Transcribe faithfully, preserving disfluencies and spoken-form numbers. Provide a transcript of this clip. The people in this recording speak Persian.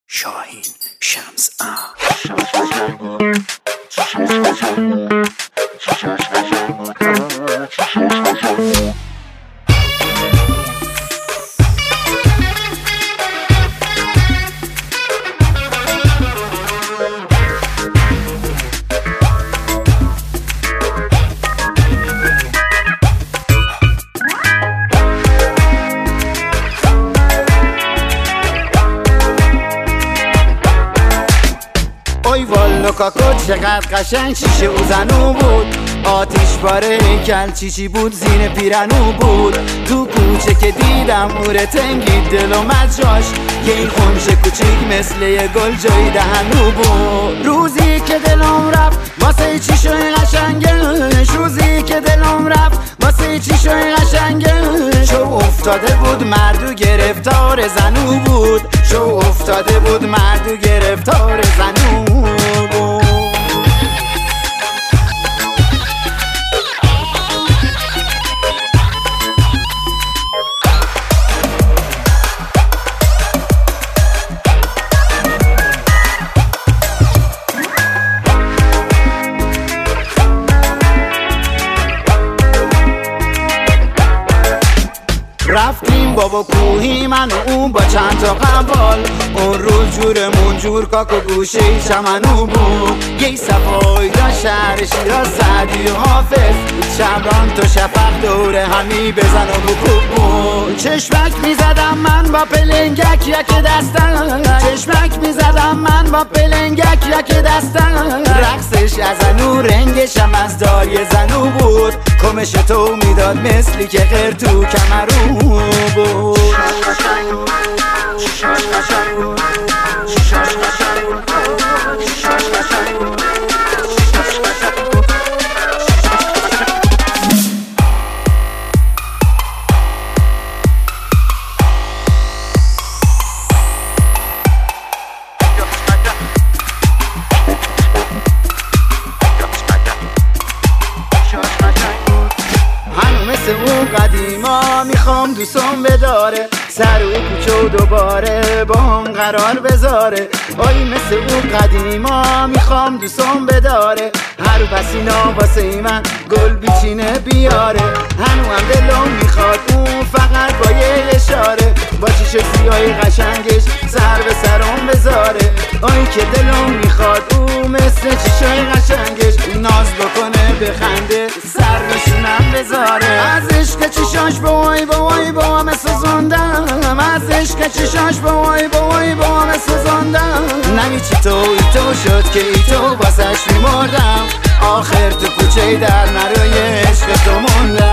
شاهین شمس اه اوی والا کاکو چقدر قشنگ شیشه او زنو بود، آتیش باره کل چیچی بود زین پیرنو بود. تو کوچه که دیدم اوره تنگی دل و مجاش، یه این خونش کوچیک مثل یه گل جای دهنو بود. روزی که دلم رفت واسه چی شوی قشنگش، روزی که دلم رفت واسه چی شوی قشنگش. شو افتاده بود مردو گرفتار زنو بود، شو افتاده بود مردو گرفتار زنو بود. رفتیم بابا کوهی من و اون با چند تا قبال، اون روز جورمون جور کاک و گوشه چمنو بود. یه صفایی دا شهر شیراز سعدی و حافظ، شبران تو شفق دوره همی بزن و بکوب بود. چشمک میزدم من با پلنگک یک دستم، چشمک میزدم من با پلنگک یک دستم. رقصش از انو رنگشم از داری زنو بود، کمش تو میداد مثلی که غیر تو کمرو بود. اون قدیما میخوام دوستم بداره، سر و کوچه و دوباره با هم قرار بذاره. آی مثل اون قدیما میخوام دوستم بداره، هر پسینا واسه من گل بیچینه بیاره. هنو هم دلم میخواد اون فقط با یه اشاره، با چیش سیاهی قشنگش سر به سرم بذاره. آی که دلم میخواد اون مثل چیشای قشنگش ناز بکنه بخنده سر نشونم بذاره. از عشق چیشاش بوای بوای با همه سوزندم، از عشق چیشاش بوای بوای با همه سوزندم. نمی چی تو ای تو شد که ای تو باسش میمردم، آخر تو کوچه در نروی عشق تو موندم.